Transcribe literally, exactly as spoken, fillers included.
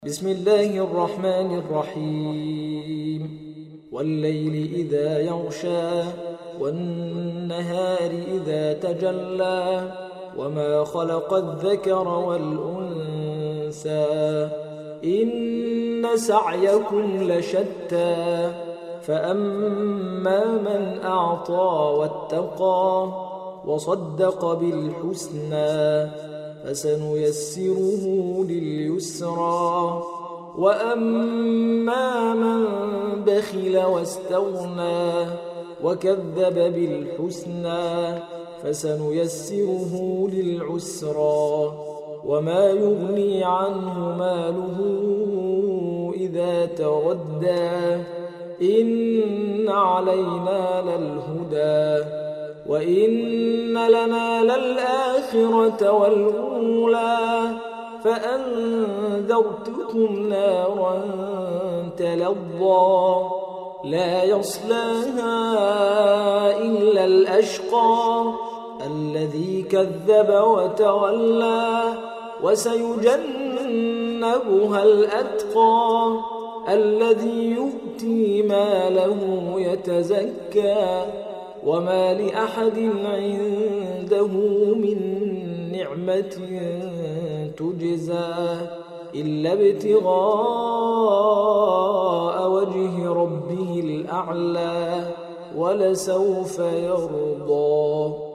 بسم الله الرحمن الرحيم والليل إذا يغشى والنهار إذا تجلى وما خلق الذكر والأنثى إن سعيكم لشتى فأما من أعطى واتقى وصدق بالحسنى فسنيسره لليسرى وأما من بخل واستغنى وكذب بالحسنى فسنيسره للعسرى وما يغني عنه ماله إذا تردى إن علينا للهدى وإن لنا للآخرة والأولى فأنذرتكم نارا تلظى لا يصلاها إلا الأشقى الذي كذب وتولى وسيجنبها الأتقى الذي يؤتي ماله يتزكى وما لأحد عنده من نعمة تجزى إلا ابتغاء وجه ربه الأعلى ولسوف يرضى.